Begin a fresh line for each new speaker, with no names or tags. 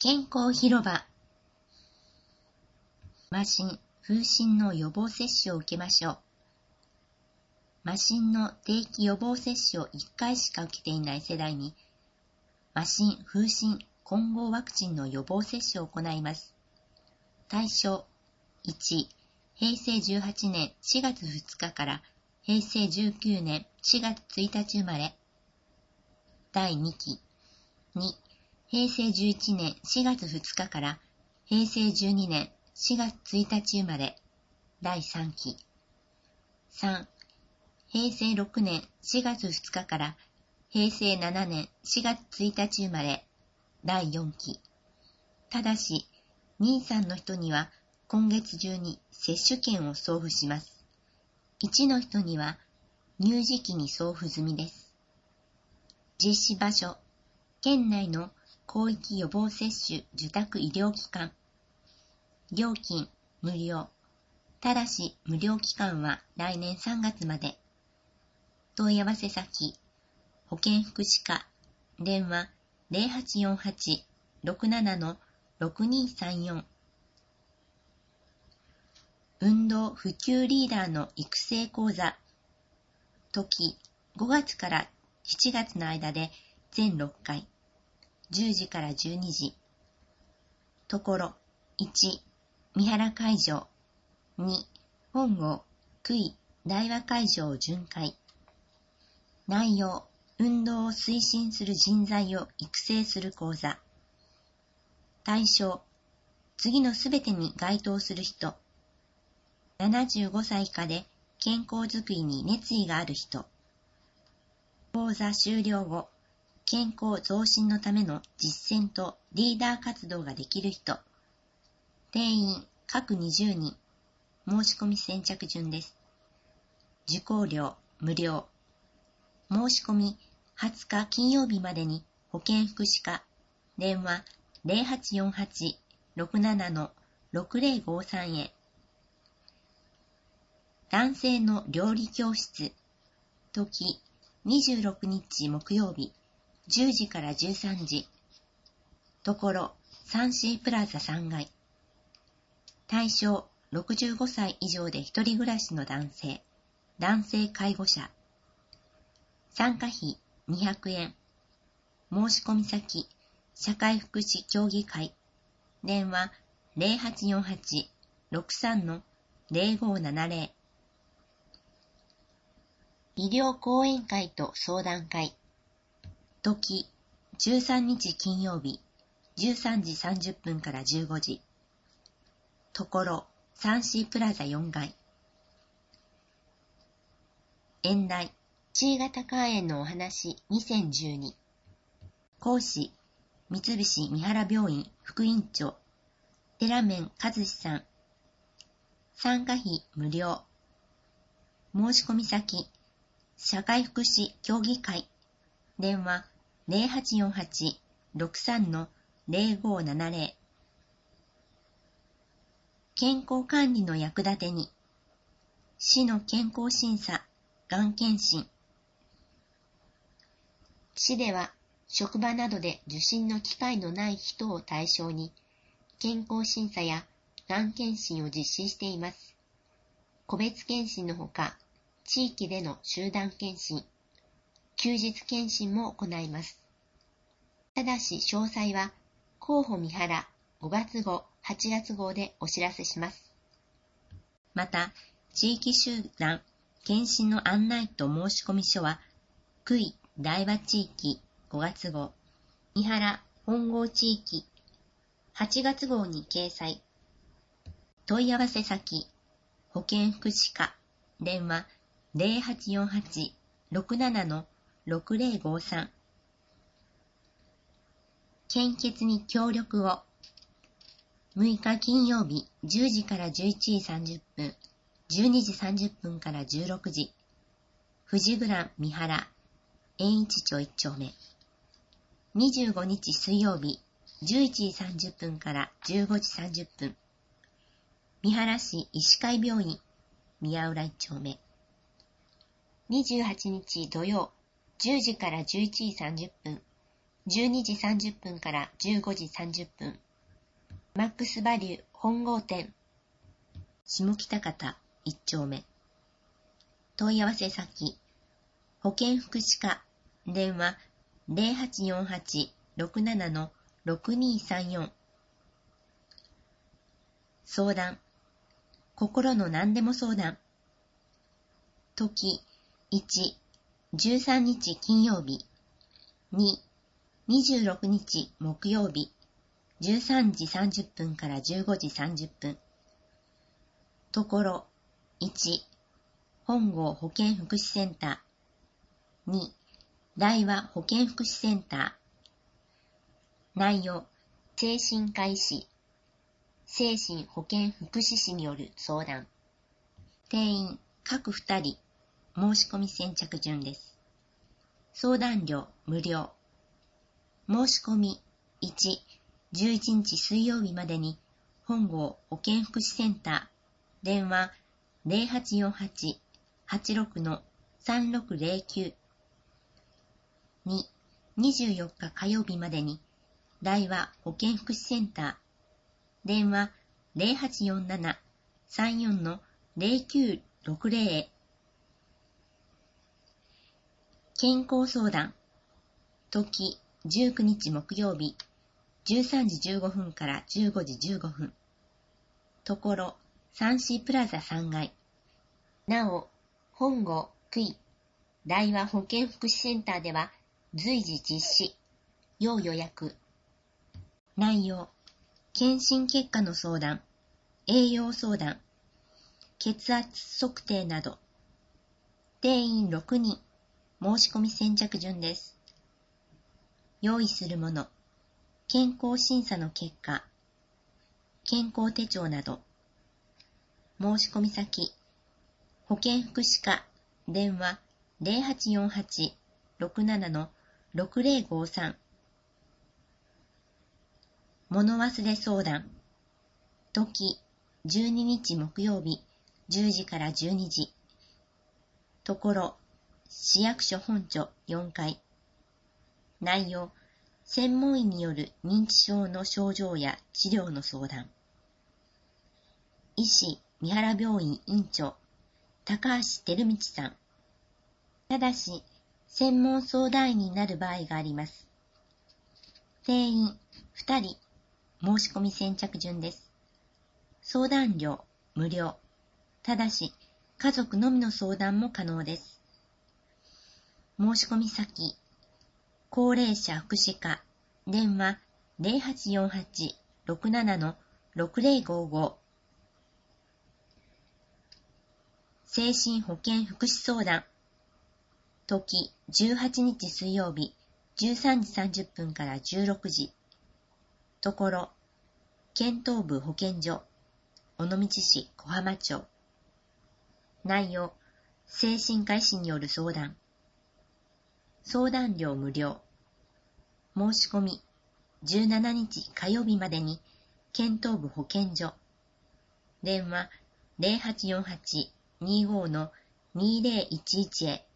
健康広場。麻疹、風疹の予防接種を受けましょう。麻疹の定期予防接種を1回しか受けていない世代に、麻疹、風疹、混合ワクチンの予防接種を行います。対象1、平成18年4月2日から平成19年4月1日生まれ。第2期。2、平成11年4月2日から平成12年4月1日生まれ。第3期。3、平成6年4月2日から平成7年4月1日生まれ。第4期。ただし、2、3の人には今月中に接種券を送付します。1の人には入時期に送付済みです。実施場所、県内の広域予防接種受託医療機関。料金、無料。ただし、無料期間は来年3月まで。問い合わせ先、保健福祉課、電話 0848-67-6234。運動普及リーダーの育成講座。時、5月から7月の間で全6回。10時から12時。ところ、1、三原会場。2、本郷、久井、大和会場巡回。内容、運動を推進する人材を育成する講座。対象、次のすべてに該当する人。75歳以下で健康づくりに熱意がある人。講座終了後、健康増進のための実践とリーダー活動ができる人。定員各20人。申し込み先着順です。受講料無料。申し込み20日金曜日までに保健福祉課、電話 0848-67-6053 へ。男性の料理教室。時、26日木曜日、10時から13時。ところ、3C プラザ3階。対象、65歳以上で一人暮らしの男性介護者。参加費200円。申し込み先、社会福祉協議会。電話 0848-63-0570。医療講演会と相談会。時、13日金曜日、13時30分から15時。ところ、3C プラザ4階。演題、C 型肝炎のお話2012。講師、三菱三原病院副院長、寺面和志さん。参加費無料。申し込み先、社会福祉協議会。電話 0848-63-0570。健康管理の役立てに。市の健康審査、がん検診。市では、職場などで受診の機会のない人を対象に、健康審査やがん検診を実施しています。個別検診のほか、地域での集団検診、休日検診も行います。ただし詳細は、広報三原5月号、8月号でお知らせします。また、地域集団検診の案内と申し込み書は、久井大和地域5月号、三原本郷地域8月号に掲載。問い合わせ先、保健福祉課、電話0848-67-6053。献血に協力を。6日金曜日10時から11時30分、12時30分から16時。富士グラン三原、円一町1丁目。25日水曜日11時30分から15時30分。三原市医師会病院、宮浦1丁目。28日土曜10時から11時30分、 12時30分から15時30分。マックスバリュー本郷店。下北方1丁目。問い合わせ先。保健福祉課。電話 0848-67-6234。相談。心の何でも相談。時1、13日金曜日。2、26日木曜日。13時30分から15時30分。ところ1、本郷保健福祉センター。2、大和保健福祉センター。内容、精神科医師、精神保健福祉士による相談。定員、各2人、申し込み先着順です。相談料、無料。申し込み、1、11日水曜日までに、本郷保健福祉センター、電話0848-86-3609。2、24日火曜日までに、大和保健福祉センター、電話0847-34-0960へ。健康相談。時19日木曜日、13時15分から15時15分。ところ、サンシープラザ3階。なお、本郷区医大和保健福祉センターでは随時実施。要予約。内容、検診結果の相談、栄養相談、血圧測定など。定員6人、申し込み先着順です。用意するもの、健康審査の結果、健康手帳など。申し込み先、保健福祉課、電話0848-67-6053。物忘れ相談。時12日木曜日、10時から12時。ところ、市役所本庁4階。内容、専門医による認知症の症状や治療の相談。医師、三原病院院長、高橋照道さん。ただし、専門相談員になる場合があります。定員2人、申し込み先着順です。相談料、無料。ただし、家族のみの相談も可能です。申し込み先、高齢者福祉課、電話0848-67-6055。精神保健福祉相談。時18日水曜日、13時30分から16時。ところ、県東部保健所、尾道市小浜町。内容、精神科医師による相談。相談料無料。申し込み、17日火曜日までに、県東部保健所。電話0848-25-2011へ。